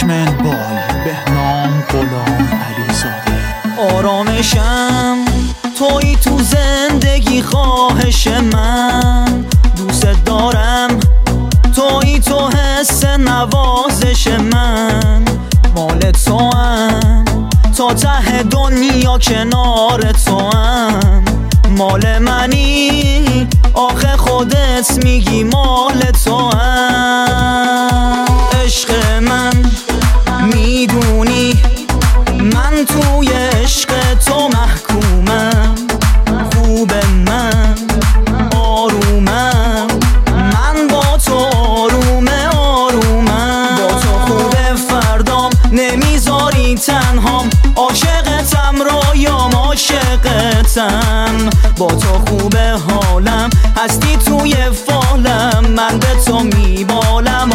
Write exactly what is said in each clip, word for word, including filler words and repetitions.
اسم البال بهنام غلام علیزاده. آرامشم توی تو زندگی، خواهش من دوست دارم توی تو، حس نوازش من مال تو هم، تا ته دنیا کنار تو هم. مال منی آخه خودت میگی مال تو هم. عشق من میدونی من توی عشق تو محکومم، خوب من آرومم، من با تو آرومه آرومم. با تو خوبه فردام نمیذاری تنهام، عاشقتم رویام عاشقتم. با تو خوبه حالم هستی توی فالم، من به تو میبالم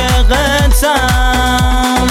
عاشقتم.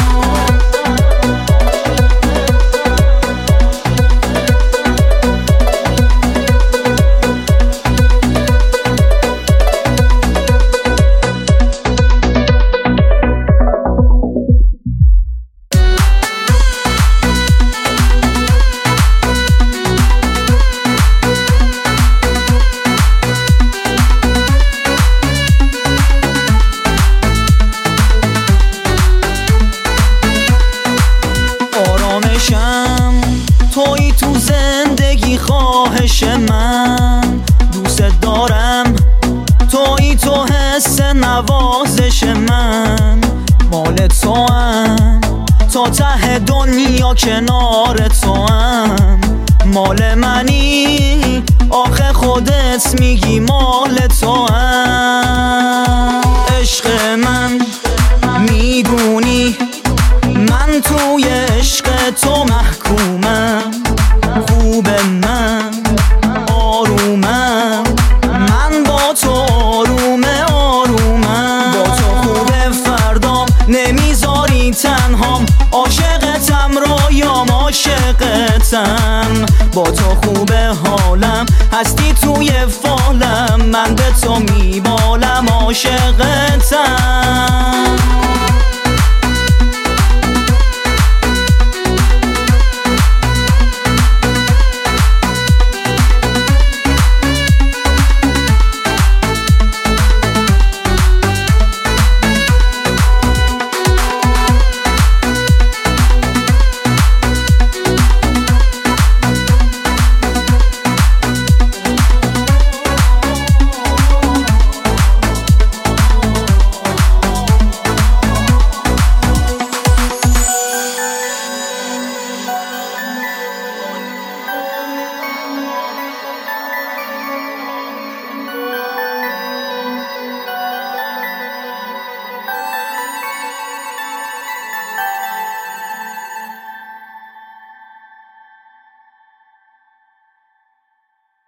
توی تو زندگی، خواهش من دوست دارم توی تو، حس نوازش من مال تو هم، تا ته دنیا کنار تو هم. مال منی آخه خودت میگی مال تو هم. عشق من میدونی من توی عشق تو محکومم، خوب من آرومم، من با تو آرومه آرومم. با تو خوبه فردام نمیذاری تنهام، عاشقتم رویام عاشقتم. با تو خوبه حالم هستی توی فالم، من به تو میبالم عاشقتم.